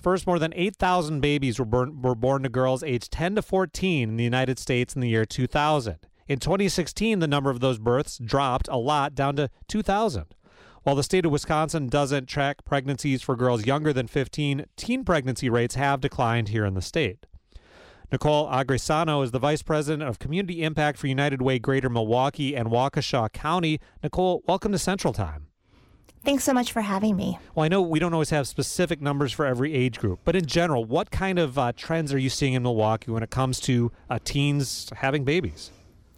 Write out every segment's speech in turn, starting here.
first, more than 8,000 babies were born to girls aged 10 to 14 in the United States in the year 2000. In 2016, the number of those births dropped a lot, down to 2,000. While the state of Wisconsin doesn't track pregnancies for girls younger than 15, teen pregnancy rates have declined here in the state. Nicole Agresano is the Vice President of Community Impact for United Way Greater Milwaukee and Waukesha County. Nicole, welcome to Central Time. Thanks so much for having me. Well, I know we don't always have specific numbers for every age group, but in general, what kind of trends are you seeing in Milwaukee when it comes to teens having babies?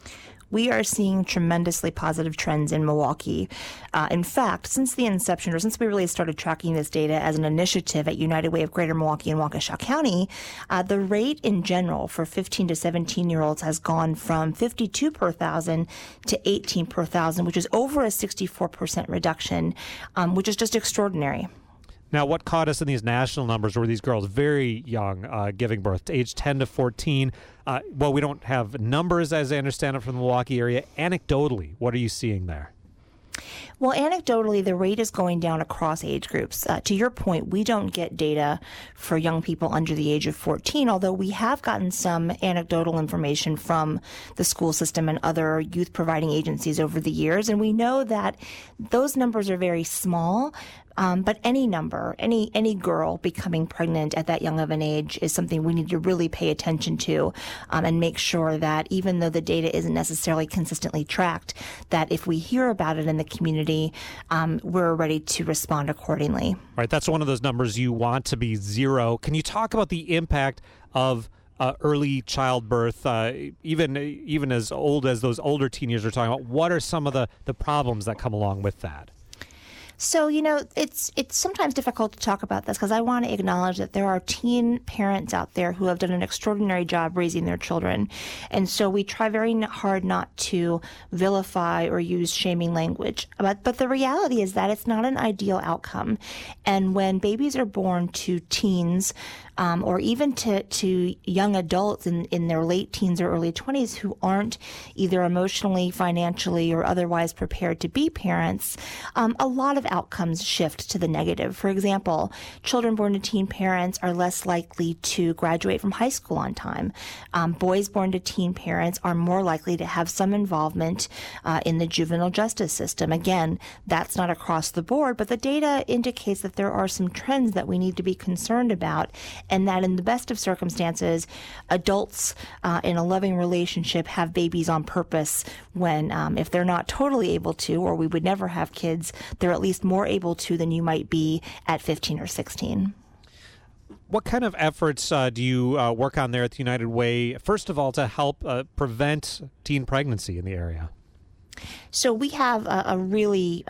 We are seeing tremendously positive trends in Milwaukee. In fact, since the inception, or since we really started tracking this data as an initiative at United Way of Greater Milwaukee and Waukesha County, the rate in general for 15 to 17-year-olds has gone from 52 per thousand to 18 per thousand, which is over a 64% reduction, which is just extraordinary. Now, what caught us in these national numbers were these girls very young, giving birth, age 10 to 14. Well, we don't have numbers, as I understand it, from the Milwaukee area. Anecdotally, what are you seeing there? Well, anecdotally, the rate is going down across age groups. To your point, we don't get data for young people under the age of 14, although we have gotten some anecdotal information from the school system and other youth providing agencies over the years. And we know that those numbers are very small. But any number, any girl becoming pregnant at that young of an age is something we need to really pay attention to, and make sure that even though the data isn't necessarily consistently tracked, that if we hear about it in the community, we're ready to respond accordingly. Right, that's one of those numbers you want to be zero. Can you talk about the impact of early childbirth, even as old as those older teenagers are talking about? What are some of the problems that come along with that? So, it's sometimes difficult to talk about this because I want to acknowledge that there are teen parents out there who have done an extraordinary job raising their children. And so we try very hard not to vilify or use shaming language. But the reality is that it's not an ideal outcome. And when babies are born to teens, or even to young adults in their late teens or early 20s who aren't either emotionally, financially, or otherwise prepared to be parents, a lot of outcomes shift to the negative. For example, children born to teen parents are less likely to graduate from high school on time. Boys born to teen parents are more likely to have some involvement in the juvenile justice system. Again, that's not across the board, but the data indicates that there are some trends that we need to be concerned about, and that in the best of circumstances, adults in a loving relationship have babies on purpose when, if they're not totally able to, or we would never have kids, they're at least more able to than you might be at 15 or 16. What kind of efforts do you work on there at the United Way, first of all, to help prevent teen pregnancy in the area? So we have a really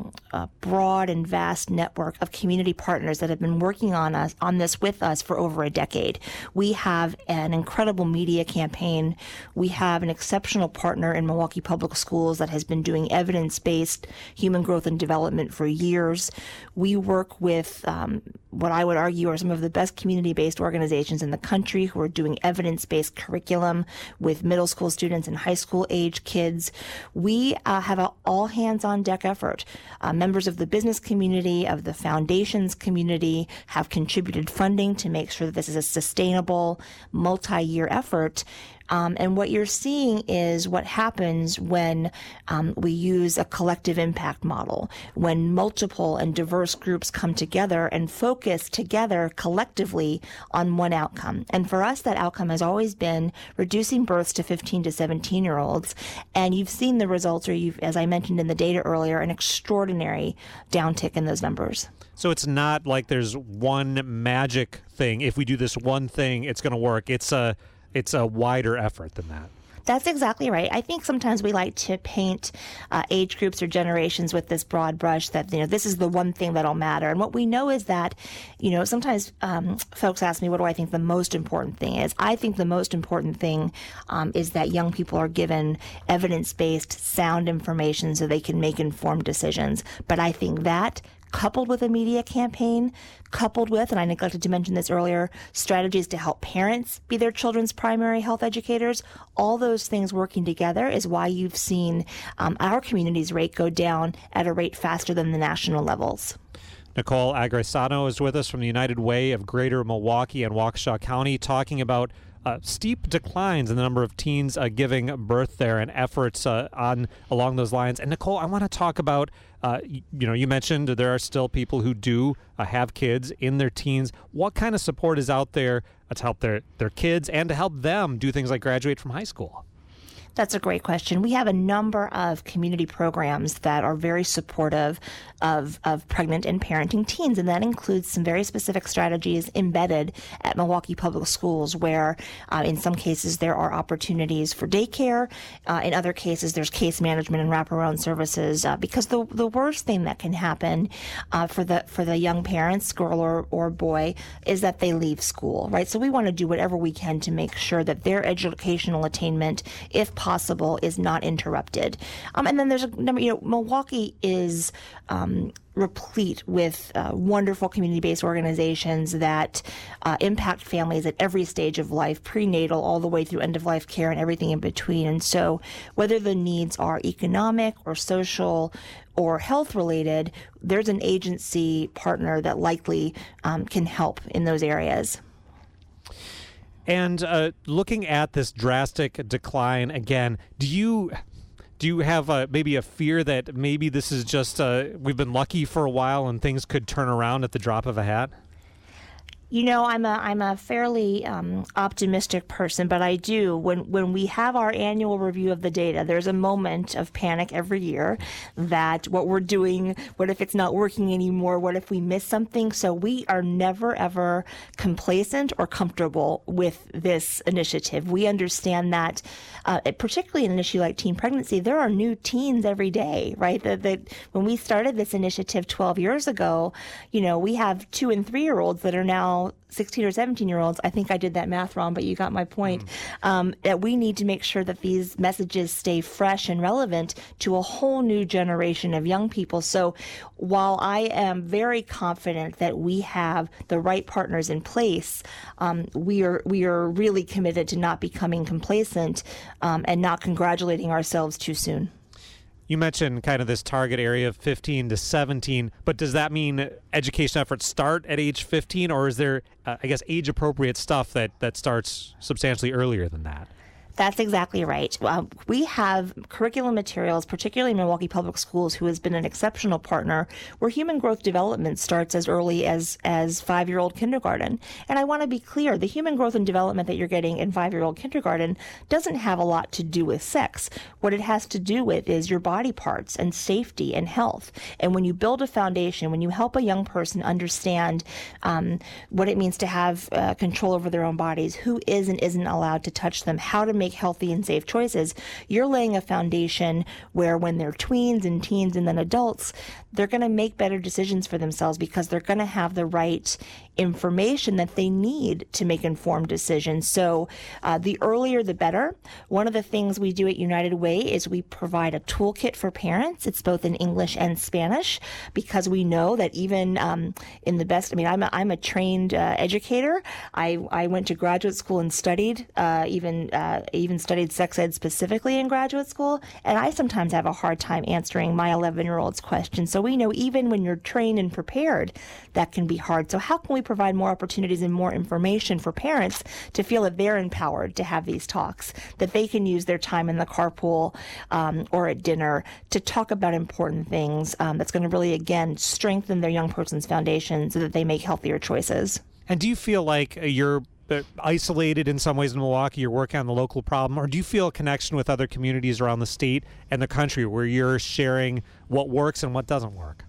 broad and vast network of community partners that have been working on this with us for over a decade. We have an incredible media campaign. We have an exceptional partner in Milwaukee Public Schools that has been doing evidence-based human growth and development for years. We work with what I would argue are some of the best community-based organizations in the country who are doing evidence-based curriculum with middle school students and high school age kids. We have an all-hands-on-deck effort. Members of the business community, of the foundations community have contributed funding to make sure that this is a sustainable, multi-year effort. And what you're seeing is what happens when we use a collective impact model, when multiple and diverse groups come together and focus together collectively on one outcome. And for us, that outcome has always been reducing births to 15 to 17-year-olds. And you've seen the results, or as I mentioned in the data earlier, an extraordinary downtick in those numbers. So it's not like there's one magic thing. If we do this one thing, it's going to work. It's a wider effort than that. That's exactly right. I think sometimes we like to paint age groups or generations with this broad brush that, this is the one thing that'll matter. And what we know is that, sometimes folks ask me, what do I think the most important thing is? I think the most important thing is that young people are given evidence-based, sound information so they can make informed decisions. But I think that, coupled with a media campaign, coupled with, and I neglected to mention this earlier, strategies to help parents be their children's primary health educators, all those things working together is why you've seen our community's rate go down at a rate faster than the national levels. Nicole Agresano is with us from the United Way of Greater Milwaukee and Waukesha County, talking about steep declines in the number of teens giving birth there and efforts along those lines. And Nicole, I want to talk about, you mentioned there are still people who do have kids in their teens. What kind of support is out there to help their kids and to help them do things like graduate from high school? That's a great question. We have a number of community programs that are very supportive of pregnant and parenting teens, and that includes some very specific strategies embedded at Milwaukee Public Schools where in some cases there are opportunities for daycare. In other cases, there's case management and wraparound services because the worst thing that can happen for the young parents, girl or boy, is that they leave school, right? So we want to do whatever we can to make sure that their educational attainment, if possible, is not interrupted. And then there's a number, Milwaukee is replete with wonderful community-based organizations that impact families at every stage of life, prenatal all the way through end-of-life care and everything in between. And so whether the needs are economic or social or health-related, there's an agency partner that likely can help in those areas. And looking at this drastic decline again, do you have maybe a fear that maybe this is just we've been lucky for a while and things could turn around at the drop of a hat? I'm a fairly optimistic person, but I do when we have our annual review of the data, there's a moment of panic every year that what we're doing, what if it's not working anymore? What if we miss something? So we are never ever complacent or comfortable with this initiative. We understand that, particularly in an issue like teen pregnancy, there are new teens every day, right? That when we started this initiative 12 years ago, we have 2 and 3 year olds that are now 16 or 17-year-olds. I think I did that math wrong, but you got my point. That we need to make sure that these messages stay fresh and relevant to a whole new generation of young people. So while I am very confident that we have the right partners in place, we are really committed to not becoming complacent and not congratulating ourselves too soon. You mentioned kind of this target area of 15 to 17, but does that mean education efforts start at age 15, or is there, age-appropriate stuff that starts substantially earlier than that? That's exactly right. We have curriculum materials, particularly in Milwaukee Public Schools, who has been an exceptional partner, where human growth development starts as early as 5-year-old kindergarten. And I want to be clear, the human growth and development that you're getting in 5-year-old kindergarten doesn't have a lot to do with sex. What it has to do with is your body parts and safety and health. And when you build a foundation, when you help a young person understand what it means to have control over their own bodies, who is and isn't allowed to touch them, how to make healthy and safe choices, you're laying a foundation where when they're tweens and teens and then adults, they're going to make better decisions for themselves because they're going to have the right information that they need to make informed decisions. So the earlier the better. One of the things we do at United Way is we provide a toolkit for parents. It's both in English and Spanish because we know that even in the best, I'm a trained educator. I went to graduate school and studied, even studied sex ed specifically in graduate school. And I sometimes have a hard time answering my 11-year-old's questions. So we know even when you're trained and prepared, that can be hard. So how can we provide more opportunities and more information for parents to feel that they're empowered to have these talks, that they can use their time in the carpool or at dinner to talk about important things that's going to really, again, strengthen their young person's foundation so that they make healthier choices. And do you feel like you're isolated in some ways in Milwaukee, you're working on the local problem, or do you feel a connection with other communities around the state and the country where you're sharing what works and what doesn't work?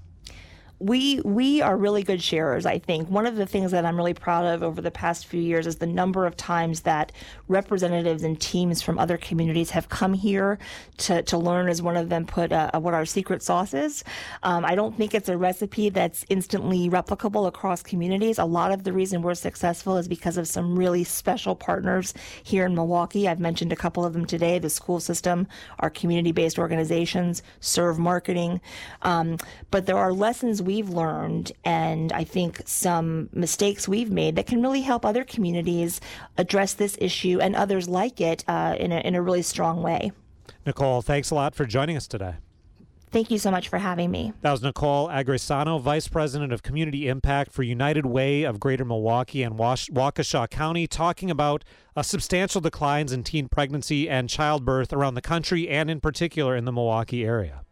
We are really good sharers, I think. One of the things that I'm really proud of over the past few years is the number of times that representatives and teams from other communities have come here to learn, as one of them put, what our secret sauce is. I don't think it's a recipe that's instantly replicable across communities. A lot of the reason we're successful is because of some really special partners here in Milwaukee. I've mentioned a couple of them today, the school system, our community-based organizations, Serve Marketing. But there are lessons we've learned, and I think some mistakes we've made that can really help other communities address this issue and others like it in a really strong way. Nicole, thanks a lot for joining us today. Thank you so much for having me. That was Nicole Agresano, Vice President of Community Impact for United Way of Greater Milwaukee and Waukesha County, talking about substantial declines in teen pregnancy and childbirth around the country and in particular in the Milwaukee area.